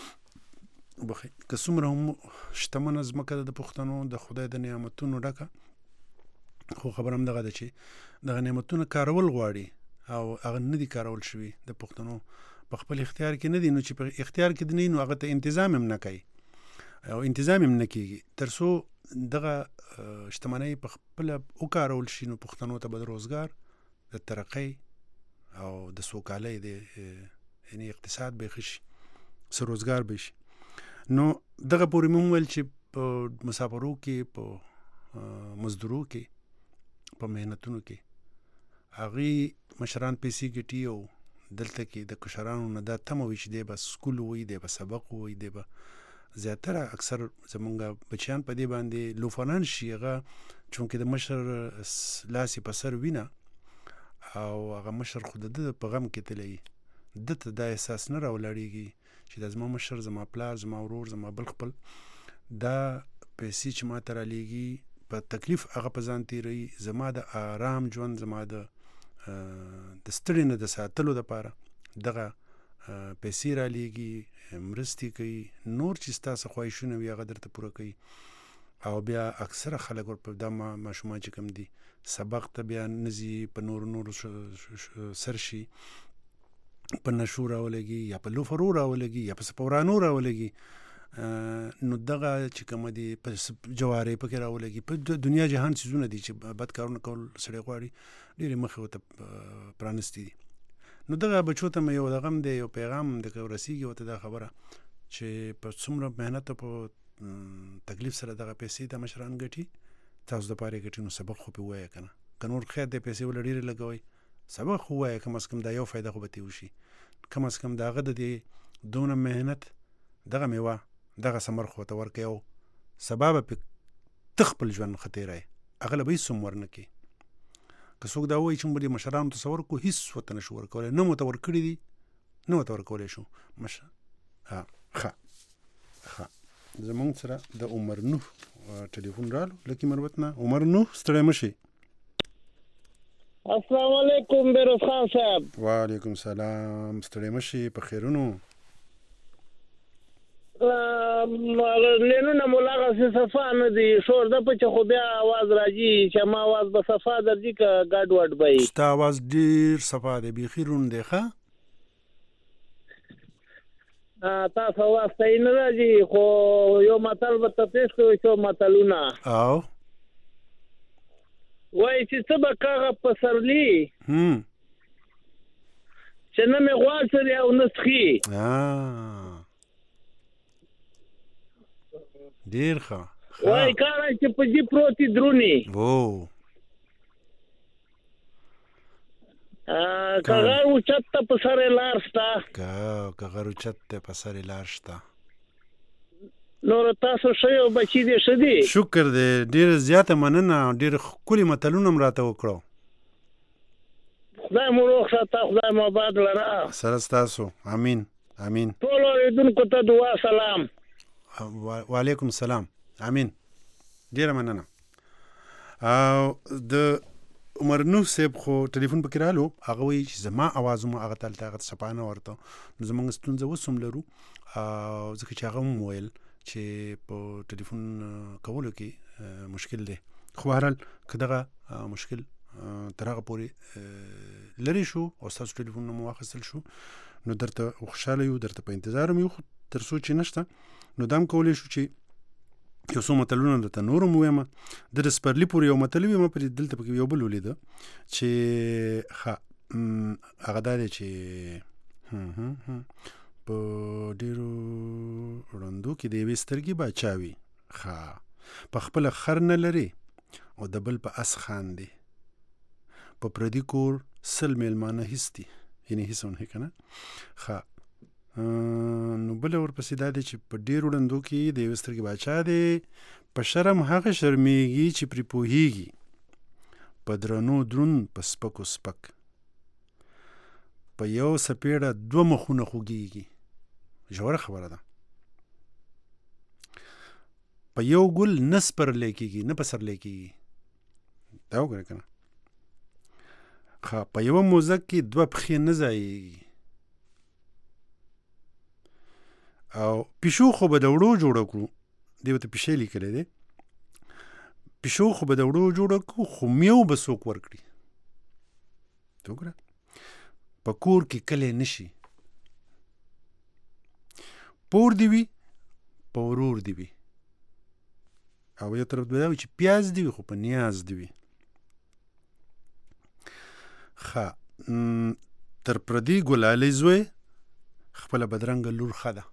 که څومره هم شتمنه ځمکه ده د پښتنو د خدای د نعمتونو ډکه خو خبره هم دغه ده چې دغه نعمتونه کارول غواړي او هغه نه دي کارول شوي د پښتنو په خپل اختیار کې نه دي نو چې په اختیار کې نه نو هغه ته انتظام هم نه کوي او انتظام هم نه کېږي تر څو دغه شتمنۍ په خپله وکارول شي نو پښتنو ته به د روزګار د ترقۍ او د سوکالۍ د یعنې اقتصاد به ښه شي څه روزګار به شي نو دغه پورې مې وویل چې په مسافرو کې په مزدورو کې په محنتونو کې هغې مشران پیسې ګټي او دلته کې د کشرانو نه دا تمه وي چې دی به سکول ووایي دی به سبق ووایي دی به زیاتره اکثر زمونږ بچیان په دې باندې لوفنان شي، هغه چونکې د مشر لاس یې په سر وینه او هغه مشر خو د ده په غم کې تللی، ده ته دا احساس نه راولاړېږي چې دا زما مشر، زما پلار، زما ورور، زما بل خپل دا پیسې چې ما ته رالیږي په تکلیف هغه په ځان تېروي، زما د آرام ژوند، زما د د ستړي نه د ساتلو دپاره دغه پیسې رالیږي، مرستې کوي، نور چې ستاسو خواهشونه وي هغه درته پوره کوي. او بیا اکثره خلک ورپه دا ماشومان چې کوم دي سبق ته بیا نه ځي، په نورو نورو سر شي، په نشو راولګي یا په لوفرو راولګي یا په سپورانو راولګي، نو دغه چې کومه دي په جوارې پکې راولګي. په دنیا جهان څیزونه دي چې بد کارونه کول سړی غواړي، ډېرې مخې ورته پرانستې دي. نو دغه بچو ته مې یو دغه هم دی، یو پیغام د که ورسېږي ورته دا خبره چې په څومره محنت او په تکلیف سره دغه پیسې د مشران ګټي، تاسو دپاره یې ګټي، نو سبق خو پې ووایه که نه، که نور خیر دی پیسې ولې ډېرې لګوئ، سبق خو ووایه، کم از کم دا یو فایده خو به ترې وشي، کم از کم د هغه د دې دونه محنت دغه میوه دغه ثمر خو ورته ورکوي، او سبا به پې ته خپل ژوند ښه تېروې، هغه له به هېڅ هم ورنه کړي. که څوک دا ووایي چې موږ د مشرانو تصور کړو، هېڅ ورته نه شو ورکولی، نه مو ته ورکړي دي، نه ورته ورکولی شو. مشر ها ښه ښه زمونږ سره د عمر نوح ټلیفون رالو لکي مروت نه. عمر نوح ستړی مه شئ.
السلام علیکم بیروز خان صاحب.
وعلیکم سلام، ستړی مه شئ، په خیرونو.
لینونه مو هغسې صفا نه دي، شور ده په چې خو بیا اواز راځي چې ما اواز به صفا درځي که ګډ وډ به وي؟
ستا اواز ډېر صفا دی، بیخي روڼ دی. ښه
تاسو اواز صحیح نه راځي، خو یو متل به تپیس کوي، څو متلونه
او
وایي چې څه به کاغه پسرلي چې نه مې غوا سري او نه څښي.
ډېر ښه.
وایي کاڼی چې په جیب پروت وي دروني. که غر اوچت ته په سر یې لار شته،
که غر اوچت ته په سر یې لار شته.
نور تاسو ښه یو بچي دې ښه دي؟
شکر دی، ډېره زیاته مننه، ډېر ښکلي متلونه هم راته وکړو.
خدای مو روغ ساته، خدای مو آباد لره.
سره ستاسو، امین امین.
ټولو اورېدونکو ته دعا سلام.
وعلیکم السلام، امین، ډېره مننه. او د عمر نوح صاحب خو ټلیفون پکې رالو، هغه وایي چې زما اواز هم هغه ته هلته هغه ته صفا نه ورته، نو زموږ ستونزه اوس هم لرو، ځکه چې هغه هم وویل چې په ټلیفون کولو کې مشکل دی. خو بهرحال که دغه مشکل تر هغه پورې لرې شو او ستاسو ټلیفونونه مو واخیستل شو، نو درته خوشحاله یو، درته په انتظار هم یو، خو تر څو چې نشته نو دا هم کولی شو چې یو څو متلونه درته نور هم ووایم. د د سپرلي پورې یو متل وي، ما پرې دلته پکې یو بل ولیده چې ښه هغه دا دی چې په ډېرو ړندو کې د یوې سترګې باچا وي، ښه په خپله خر نه لري او د بل په اس خاندي، په پردي کور سل میلمانه هېڅ دي، یعنې هېڅ ونه که نه. ښه نو بله ورپسې دا دی چې په ډېرو ړندو کې د یوې سترګې باچا دی، په شرم هغه شرمېږي چې پرې پوهېږي، په درنو دروند په سپکو سپک، په یو څپېړه دوه مخونه خوږېږي. ژوره خبره ده. په یو ګل نه سپرلی کېږي، نه پسرلی کېږي. دا وګورئ که نه. ښه په یوه موزک کې دوه پښې نه ځایېږي. او پیشو خو به د وړو جوړه کړو، دې ورته پیشې لیکلی دی، پیشو خو به د وړو جوړه کړو، خو میو به څوک ورکړي. ته وګوره، په کور کې کلی نه شي، پور دی وي په ورور دی وي، او یو طرف به دا وي چې پیاز دی وي خو په نیاز دی وي. ښه تر پردي ګلالۍ زوی خپله بدرنګه لور ښه ده.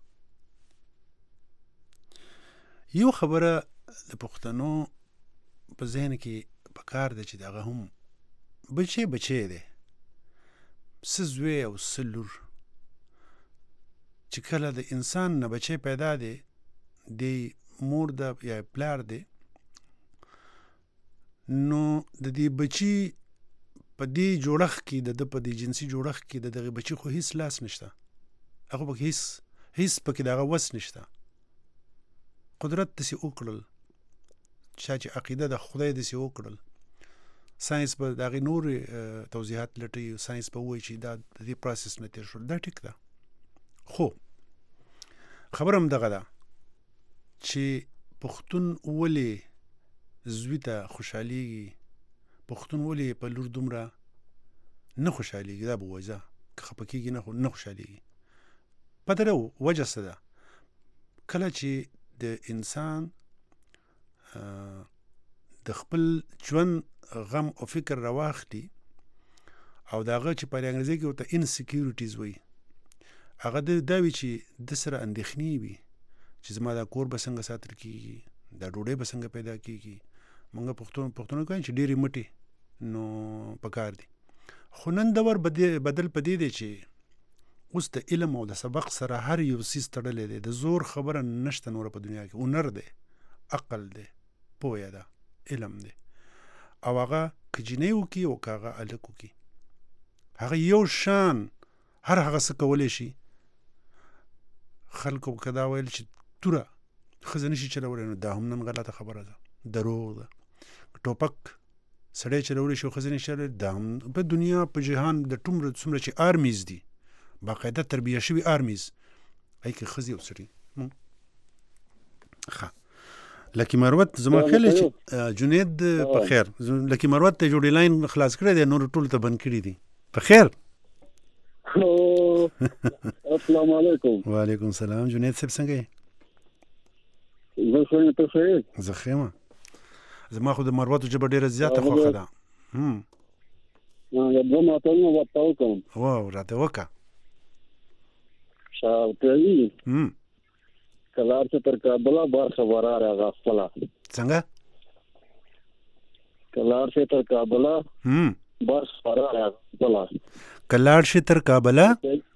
یو خبره د پښتنو په ذهن کې پکار ده چې دغه هم بچی بچی دی، څه زوی او څه لور، چې کله د انسان نه بچی پیدا دی د مور د یا پلار دی نو د دې بچي په دې جوړښت کې د د په دې جنسي جوړښت کې د دغه بچي خو هیڅ لاس نشته، هغه پکې هیڅ هیڅ پکې دغه وس نشته. قدرت داسې وکړل چا چې عقیده د خدای داسې وکړل، ساینس به د هغې نورې توضیحات لټوي، ساینس به ووایي چې دا د دې پروسس نه تېر شول، دا ټیک ده. خو خبره هم دغه ده چې پښتون ولې زوی ته خوشحالېږي، پښتون ولې په لور دومره نه خوشحالېږي، دا به ووایي زه که خفه کېږي نه خو نه خوشحالېږي. پته نه وجه څه ده. کله چې د انسان د خپل ژوند غم او فکر راواخلي او د هغه چې په انګریزي کې ورته انسیکیورټیز وایي، هغه دا وي چې د سره اندېښنې وي چې زما دا کور به څنګه ساتل کېږي، دا ډوډۍ به څنګه پیدا کېږي. موږ پښتون پښتون کوي چې ډېرې مټې نو پکار دي. خو نن دور بدل په دې دی چې اوس د علم او د سبق سره هر یو څیز تړلی دی. د زور خبره نشته نوره په دنیا کې. هنر دی، عقل دی، پوهه ده، علم دی. او هغه که جینۍ وکړي او که هغه هلک وکړي، هغه یو شان هر هغه څه کولی شي. خلکو که دا ویل چې توره ښځه نشي چلولی، نو دا هم نن غلطه خبره ده، دروغ ده. ټوپک سړی چلولی شي او ښځه نشي چلولی، دا هم په دنیا په جهان د ټومره څومره چې آرمیز دي، باقاعده تربیه شوي آرمیز، هغې کې ښځې او سړي. ښه لکي مروت زما خیال چې جنید په خیر، لکي مروت ته جوړې لاین خلاص کړی دی، نور ټول ته بند کړي دي. په خیر.
السلام علیکم.
وعلیکم السلام. جنید صاحب څنګه یې؟
زه ښه یم، ته ښه یې؟
زه ښه یم. زما خو د مروتو ژبه ډېره زیاته خوښه ده.
یو دوه متلونه ورته وکړم.
واو راته وکړه.
شاوتوي که لاړ شي تر کابله برخه به را راغه خپله.
څنګه؟
که لاړ شي تر کابله برخه به را راغه خپله.
که لاړ شي تر کابله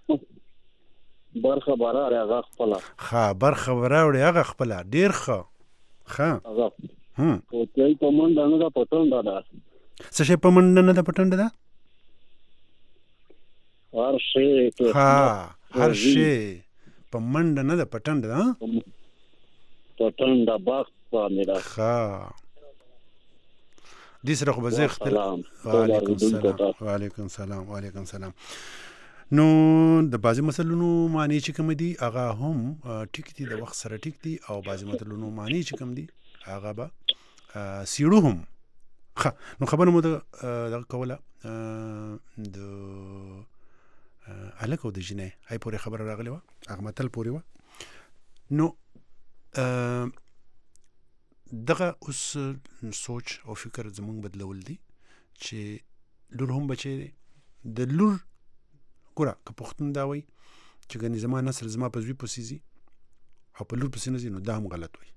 برخه به را راغه خپله.
ښه برخه به راوړې هغه خپله. ډېر ښه. ښه
خو کوي په منډه نه ده، په ټنډه ده.
څه شی په منډه نه ده، په ټنډه ده؟
هر شی.
ها هر شی په منډه نه ده، په ټنډه ده.
په ټنډه بخت باندې ده.
ښه دې سره خو به زه اختلاف. وعلیکم السلام. وعلیکم السلام. وعلیکم السلام. نو د بعضې مسلونو معنی چې کوم دي هغه هم ټیک دي، د وخت سره ټیک دي، او بعضې مسلونو معنی چې کوم دي هغه به سیړو هم. ښه نو خبره مو دغه کوله د هلک او د جینۍ هغې پورې خبره راغلې وه، هغه متل پورې وه. نو دغه اوس سوچ او فکر زمونږ بدلول دي چې لور هم بچی دی. د لور ګوره که پښتون دا وایي چې ګنې زما نسل زما په زوی پسې ځي او په لور پسې نه ځي، نو دا هم غلط وایي.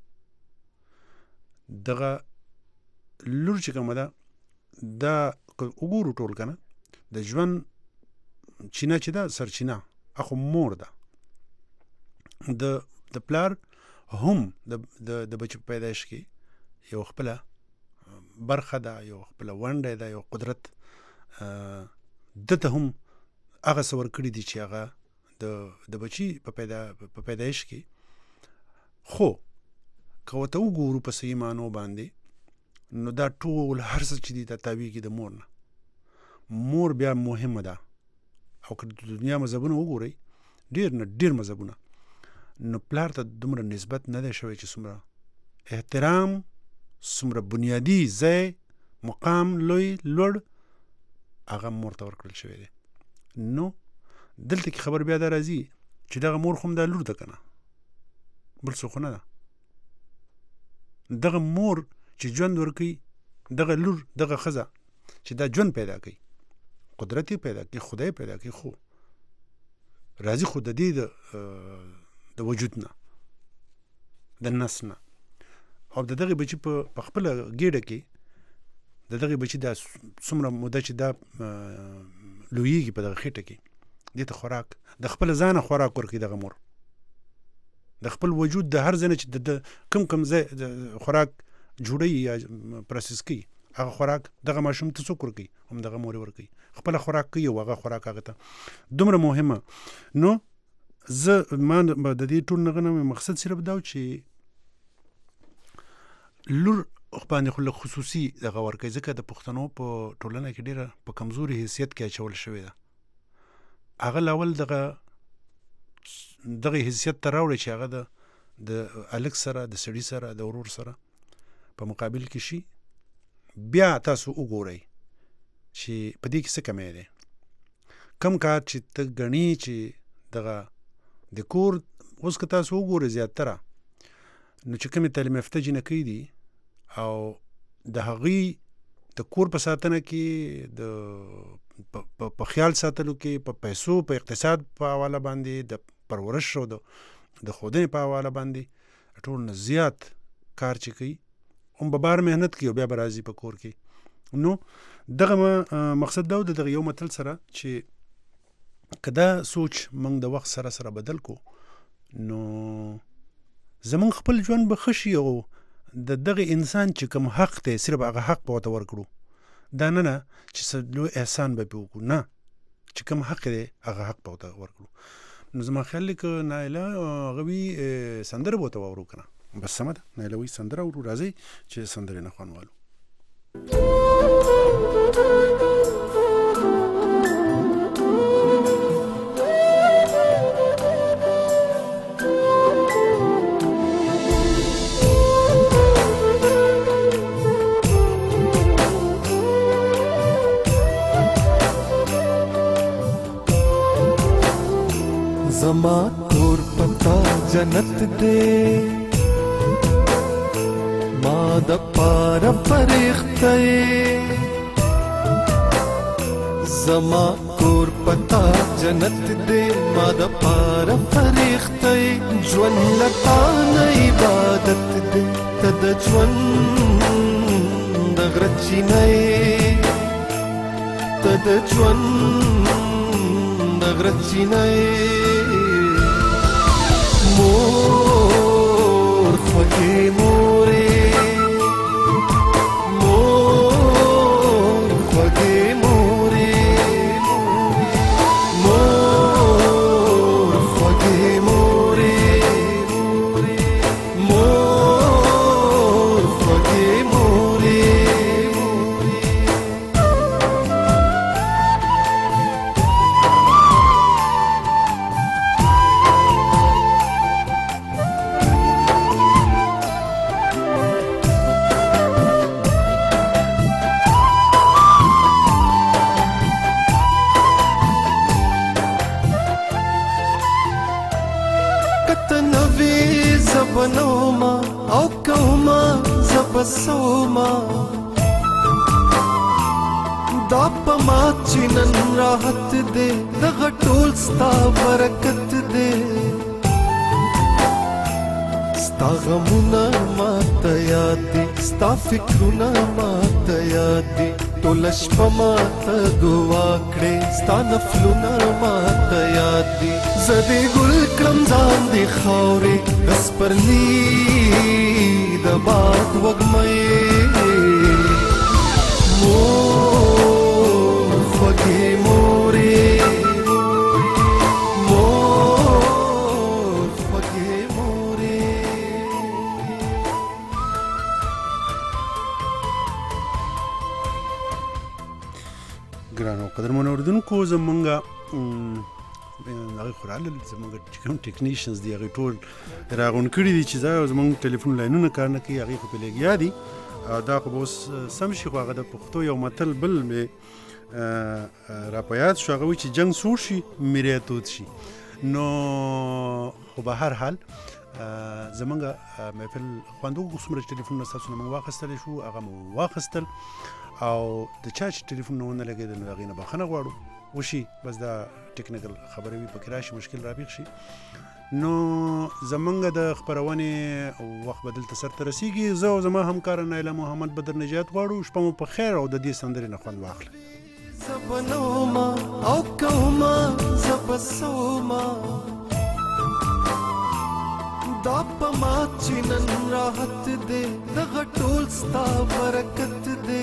دغه لور چې کومه ده دا که وګورو ټول که نه د ژوند چینه چې ده سرچینه اخو مور ده. د د پلار هم د د بچو په پیدایش کې یو خپله برخه ده، یو خپله ونډه ده، یو قدرت ده ته هم هغه څه ورکړي دي چې هغه د د بچي په پیدا په پیدایش کې. خو که ورته وګورو په صحیح معنو باندې، نو دا ټول هر څه چې دي دا تاویږي د مور نه. مور بیا مهمه ده. او که د دنیا مذهبونه وګورئ، ډېر نه ډېر مذهبونه، نو پلار ته دومره نسبت نه دی شوی چې څومره احترام، څومره بنیادي ځای، مقام لوی لوړ هغه مور ته ورکړل شوی دی. نو دلته کې خبر بیا دا راځي چې دغه مور خو هم دا لور ده که نه، بل څوک خو نه ده. دغه مور چې ژوند ورکوي، دغه لور، دغه ښځه چې دا ژوند پیدا کوي، قدرت یې پیدا کوي، خدای پیدا کوي، خو راځي خو د دې د وجود نه، د نس نه. او د دغې بچي په خپله ګېډه کې د دغې بچي دا څومره موده چې دا لویېږي په دغه خېټه کې، دې ته خوراک د خپله ځانه خوراک ورکوي دغه مور. د خپل وجود د هر ځای چې د کم کم ځای خوراک جوړوي یا پروسس کوي هغه خوراک دغه ماشوم ته څوک ورکوي هم دغه مور ورکوي خپله خوراک کوي او هغه خوراک هغه ته دومره مهمه. نو زه ما د دې ټول نه غنم مقصد صرف دا چې لور باندې خو خصوصي دغه ورکوي ځکه د پښتنو په ټولنه کې ډېره په کمزوري حیثیت کې اچول شوې ده. هغه لاول دغه دغه حیثیت ته راوړي چې هغه د د هلک سره د سړي سره د ورور سره په مقابل کې شي. بیا تاسو وګورئ چې په دې کې څه کمی دی. کم کار چې ته ګڼي چې دغه د کور اوس که تاسو وګورئ زیاتره نو چې کومې تعلیم یافته جینکۍ دي او د هغوی د کور په ساتنه کې د په خیال ساتلو کې په پیسو په اقتصاد په حواله باندې د پرورش او د د ښودنې په حواله باندې ټول نه زیات کار چې کوي هم به بار محنت کوي او بیا به راځي په کور کې. نو دغه مقصد دا و د دغه یو متل سره چې که دا سوچ موږ د وخت سره سره بدل کو نو زمونږ خپل ژوند به ښه شي او د دغه انسان چې کوم حق دی صرف هغه حق به ورته ورکړو. دا نه نه چې څه لوی احسان به پرې وکړو، نه، چې کوم حق دی هغه حق به ورته ورکړو. نو زما خیال دی که نایله هغه وي سندره به ورته واورو که نه. بس سمه ده، نایله وایي سندره اورو، راځئ چې سندرې نه خوند والو.
زما کور پتا جنت دے ما د پار فرښتې، زما کور پتا جنت دے ما د پار فرښتې، ژوند لتا نه عبادت دے ته د ژوند د غره چینې، ته د ژوند د غره چینې. مور خوږې مورې، مور خوږې مورې، مور خوږې مورې، مور خوږې مورې. زبنوما او کوما زبسوما دا پما چنن راحت دے دغه ټول ستا برکت دے، ستا غمونه ماته یاد دي، ستا فکرونه ماته یاد دي، ټوله شپه ماته دعا کړې، ستا نفلونه ماته یاد دي. زه دې ګل کړم ځان دې خاورې د سپرلي د باد وږمې. مور خوږې مورې، مور خوږې مورې.
ګرانو قدرمنو اورېدونکو، زمونږ هغې خو رالل، زمونږ چې کوم ټیکنیشنز دي هغې ټول راغونډ کړي دي چې دا زمونږ ټلیفون لاینونه کار نه کوي، هغې خو پې لګیا دي. دا خو به اوس سم شي، خو هغه د پښتو یو متل بل مې را په یاد شو، هغه وایي چې جنګ سوړ شي میری تود شي. نو خو به هر حال زمونږ محفل خوندو څومره چې ټلیفونونه ستاسو نه موږ واخیستلی شو هغه مو واخیستل، او د چا چې ټلیفون نه ونه لګېدل نو هغې نه بخښنه غواړو. وشي بس دا ټکنیکل خبرې وي، پکې راشي مشکل رابیخ شي. نو زمونږ د خپرونې وخت به دلته سرته رسیږي. زه او زما همکاره نایله محمد بدر نجات غواړو شپه مو په خیر او د دې سندرې نه خوند واخلئ.
زبنوما او کوما زبسوما دا پما چنن راحت دے دغه ټول ستا برکت دے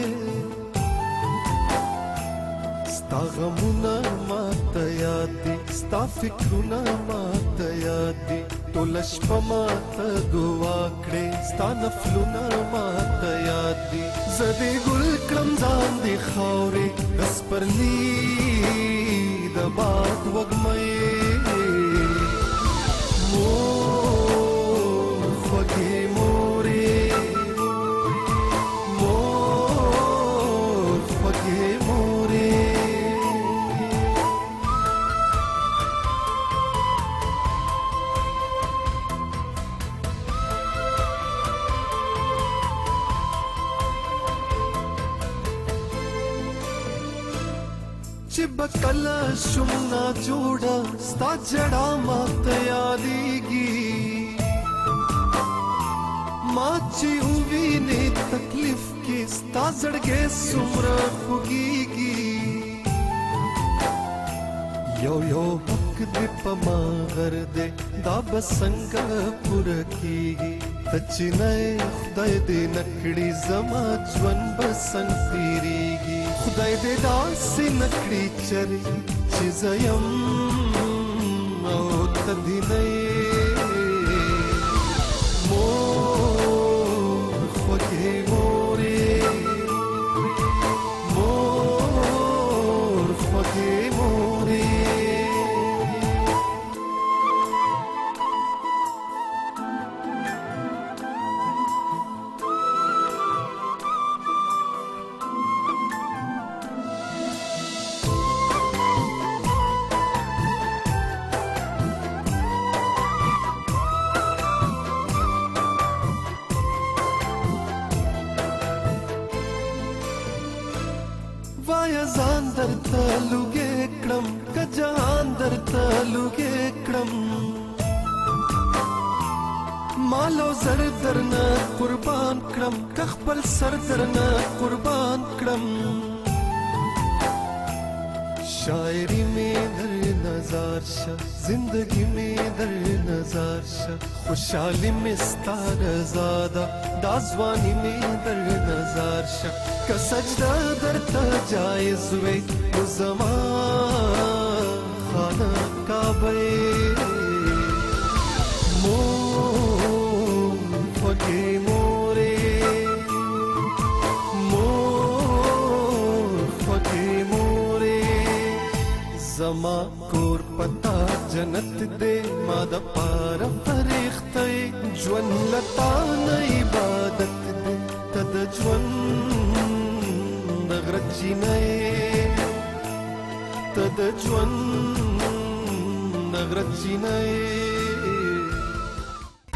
ستا غمونه ماته یاد دي ستا فکرونه ماته یاد دي ټوله شپه ماته دعا کړې ستا نفلونه ماته یاد دي زه دې ګل کړم ځان دې خاورې د سپرلي د باد وږمې مور خوږې مورې مور خوږې مورې چې بکله شم نا جوړه ستا جړه ماته یادېږي ما چې ووینې تکلیف کې ستا زړګی څومره خوږېږي یو یو حق دې په ما غر دی دا به څنګه پوره کېږي ته چې نه خدای دې نه کړي زما ژوند به څنګ تېرېږي خدای دې داسې نه کړي چرې چې زه یم او ته دې نه یې مور خوږې مورې مور خوږې مورې وایا ځان درته لوګې کړم که جهان درته لوګې کړم مالو زر درنه قربان کړم که خپل سر درنه قربان کړم شاعری میں در نظر شه زندگی میں در نظر شه خوشحالی میں ستا رضا ده دا ځواني میں در نظر شه که سجده درته جایز وی نو زما خانه کعبه مور خوږې مورې مور خوږې مورې زما کور پتا جنت دې ما د پاره فرښتې ژوند لتا نه عبادت دې ته د ژوند د غره چینې ته د ژوند د غره چینې